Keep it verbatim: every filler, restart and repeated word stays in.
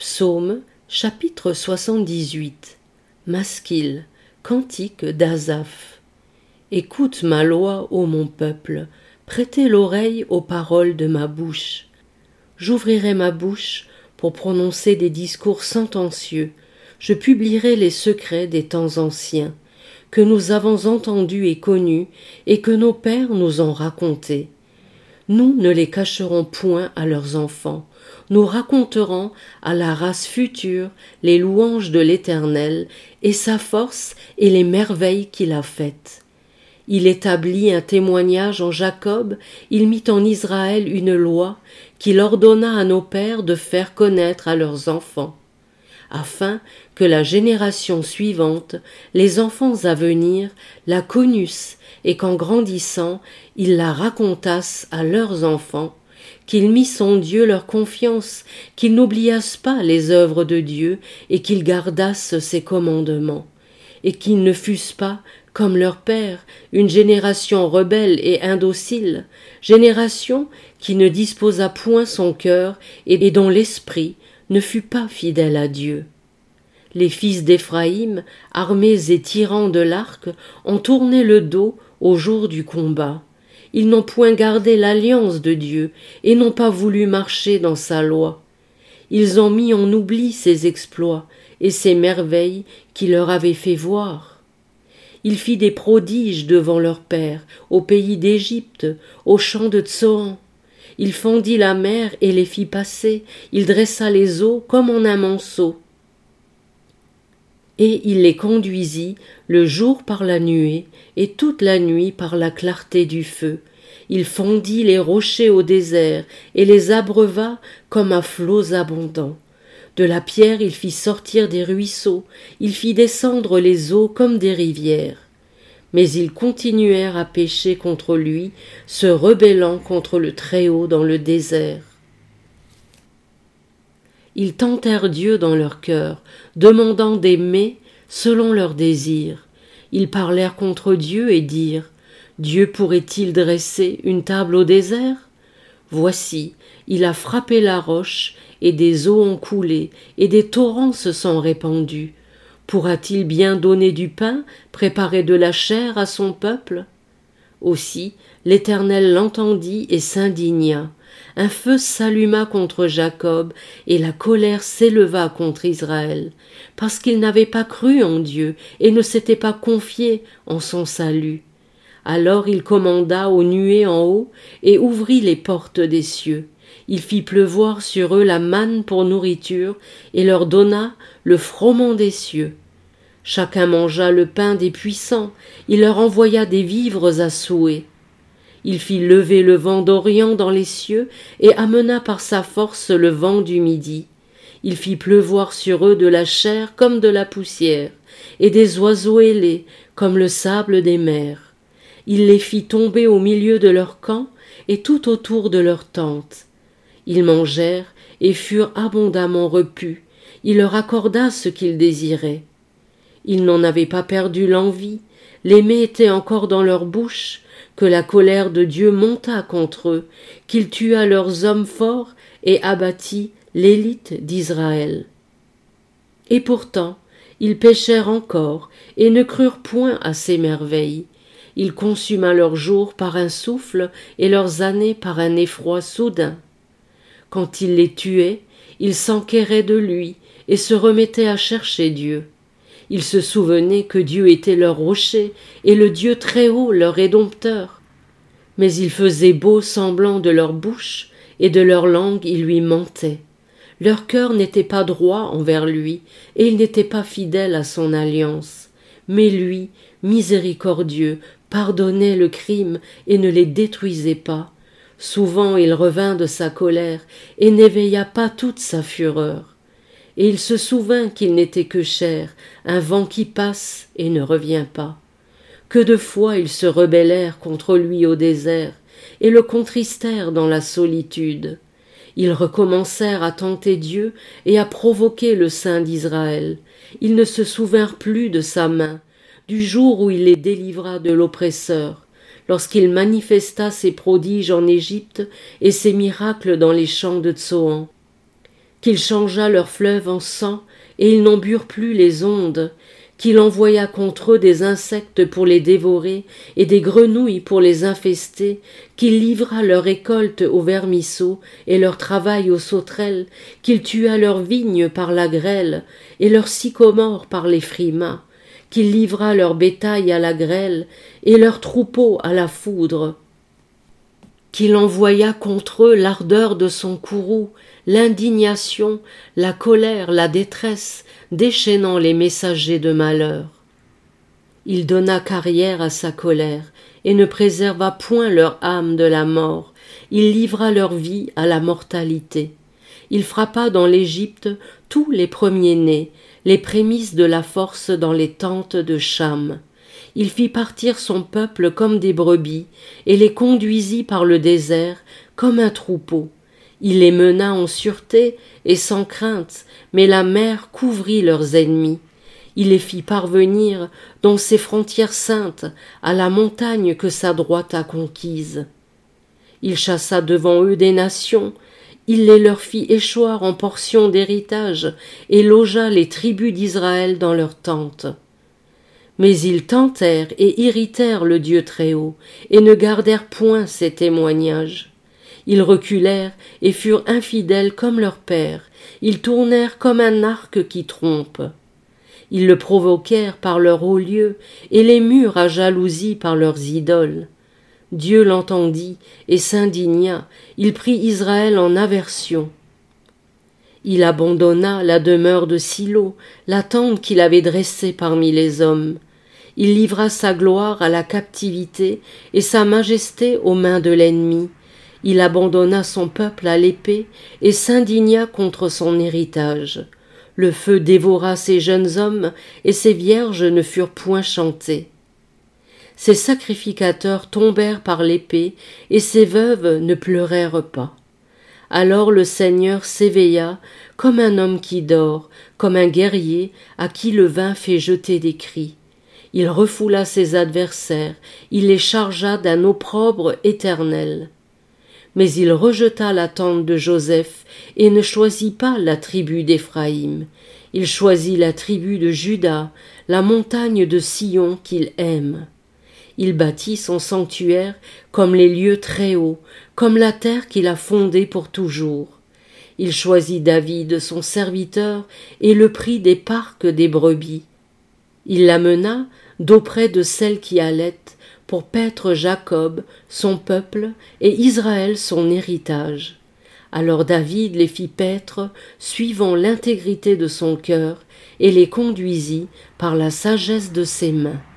Psaume, chapitre soixante-dix-huit. Maskil, cantique d'Asaph. Écoute ma loi, ô mon peuple, prêtez l'oreille aux paroles de ma bouche. J'ouvrirai ma bouche pour prononcer des discours sentencieux, je publierai les secrets des temps anciens, que nous avons entendus et connus, et que nos pères nous ont racontés. Nous ne les cacherons point à leurs enfants, nous raconterons à la race future les louanges de l'Éternel et sa force et les merveilles qu'il a faites. Il établit un témoignage en Jacob, il mit en Israël une loi qu'il ordonna à nos pères de faire connaître à leurs enfants, afin que la génération suivante, les enfants à venir, la connussent et qu'en grandissant, ils la racontassent à leurs enfants, qu'ils missent en Dieu leur confiance, qu'ils n'oubliassent pas les œuvres de Dieu et qu'ils gardassent ses commandements, et qu'ils ne fussent pas, comme leur père, une génération rebelle et indocile, génération qui ne disposa point son cœur et dont l'esprit ne fut pas fidèle à Dieu. Les fils d'Éphraïm, armés et tirant de l'arc, ont tourné le dos au jour du combat. Ils n'ont point gardé l'alliance de Dieu et n'ont pas voulu marcher dans sa loi. Ils ont mis en oubli ses exploits et ses merveilles qu'il leur avait fait voir. Il fit des prodiges devant leur père, au pays d'Égypte, au champ de Tsoan. Il fendit la mer et les fit passer, il dressa les eaux comme en un monceau. Et il les conduisit le jour par la nuée, et toute la nuit par la clarté du feu. Il fondit les rochers au désert, et les abreuva comme à flots abondants. De la pierre il fit sortir des ruisseaux, il fit descendre les eaux comme des rivières. Mais ils continuèrent à pécher contre lui, se rebellant contre le Très-Haut dans le désert. Ils tentèrent Dieu dans leur cœur, demandant des mets selon leurs désirs. Ils parlèrent contre Dieu et dirent : Dieu pourrait-il dresser une table au désert ? Voici, il a frappé la roche, et des eaux ont coulé, et des torrents se sont répandus. Pourra-t-il bien donner du pain, préparer de la chair à son peuple ? Aussi, l'Éternel l'entendit et s'indigna. Un feu s'alluma contre Jacob, et la colère s'éleva contre Israël, parce qu'il n'avait pas cru en Dieu et ne s'était pas confié en son salut. Alors il commanda aux nuées en haut et ouvrit les portes des cieux. Il fit pleuvoir sur eux la manne pour nourriture et leur donna le froment des cieux. Chacun mangea le pain des puissants, il leur envoya des vivres à souhait. Il fit lever le vent d'Orient dans les cieux et amena par sa force le vent du midi. Il fit pleuvoir sur eux de la chair comme de la poussière, et des oiseaux ailés comme le sable des mers. Il les fit tomber au milieu de leur camp et tout autour de leurs tentes. Ils mangèrent et furent abondamment repus. Il leur accorda ce qu'ils désiraient. Ils n'en avaient pas perdu l'envie, les mets étaient encore dans leur bouche, que la colère de Dieu monta contre eux, qu'il tua leurs hommes forts et abattit l'élite d'Israël. Et pourtant, ils péchèrent encore et ne crurent point à ses merveilles. Il consuma leurs jours par un souffle et leurs années par un effroi soudain. Quand il les tuait, ils s'enquéraient de lui et se remettaient à chercher Dieu. Ils se souvenaient que Dieu était leur rocher et le Dieu très haut leur rédempteur. Mais ils faisaient beau semblant de leur bouche et de leur langue ils lui mentaient. Leur cœur n'était pas droit envers lui et il n'était pas fidèle à son alliance. Mais lui, miséricordieux, pardonnait le crime et ne les détruisait pas. Souvent il revint de sa colère et n'éveilla pas toute sa fureur. Et il se souvint qu'il n'était que chair, un vent qui passe et ne revient pas. Que de fois ils se rebellèrent contre lui au désert, et le contristèrent dans la solitude. Ils recommencèrent à tenter Dieu et à provoquer le Saint d'Israël. Ils ne se souvinrent plus de sa main, du jour où il les délivra de l'oppresseur, lorsqu'il manifesta ses prodiges en Égypte et ses miracles dans les champs de Tsoan. qu'il changea leur fleuve en sang, et ils n'en burent plus les ondes, qu'il envoya contre eux des insectes pour les dévorer, et des grenouilles pour les infester, qu'il livra leur récolte aux vermisseaux, et leur travail aux sauterelles, qu'il tua leurs vignes par la grêle, et leurs sycomores par les frimas, qu'il livra leur bétail à la grêle, et leurs troupeaux à la foudre, qu'il envoya contre eux l'ardeur de son courroux, l'indignation, la colère, la détresse, déchaînant les messagers de malheur. Il donna carrière à sa colère, et ne préserva point leur âme de la mort, il livra leur vie à la mortalité. Il frappa dans l'Égypte tous les premiers-nés, les prémices de la force dans les tentes de Cham. Il fit partir son peuple comme des brebis, et les conduisit par le désert comme un troupeau. Il les mena en sûreté et sans crainte, mais la mer couvrit leurs ennemis. Il les fit parvenir dans ses frontières saintes, à la montagne que sa droite a conquise. Il chassa devant eux des nations, il les leur fit échoir en portions d'héritage, et logea les tribus d'Israël dans leurs tentes. Mais ils tentèrent et irritèrent le Dieu Très-Haut, et ne gardèrent point ses témoignages. Ils reculèrent et furent infidèles comme leur père, ils tournèrent comme un arc qui trompe. Ils le provoquèrent par leur haut lieu, et les murent à jalousie par leurs idoles. Dieu l'entendit et s'indigna, il prit Israël en aversion. Il abandonna la demeure de Silo, la tente qu'il avait dressée parmi les hommes. Il livra sa gloire à la captivité et sa majesté aux mains de l'ennemi. Il abandonna son peuple à l'épée et s'indigna contre son héritage. Le feu dévora ses jeunes hommes et ses vierges ne furent point chantées. Ses sacrificateurs tombèrent par l'épée et ses veuves ne pleurèrent pas. Alors le Seigneur s'éveilla comme un homme qui dort, comme un guerrier à qui le vin fait jeter des cris. Il refoula ses adversaires, il les chargea d'un opprobre éternel. Mais il rejeta la tente de Joseph et ne choisit pas la tribu d'Éphraïm. Il choisit la tribu de Juda, la montagne de Sion qu'il aime. Il bâtit son sanctuaire comme les lieux très hauts, comme la terre qu'il a fondée pour toujours. Il choisit David, son serviteur, et le prit des parcs des brebis. Il l'amena d'auprès de celle qui allait, pour paître Jacob, son peuple, et Israël, son héritage. Alors David les fit paître, suivant l'intégrité de son cœur, et les conduisit par la sagesse de ses mains.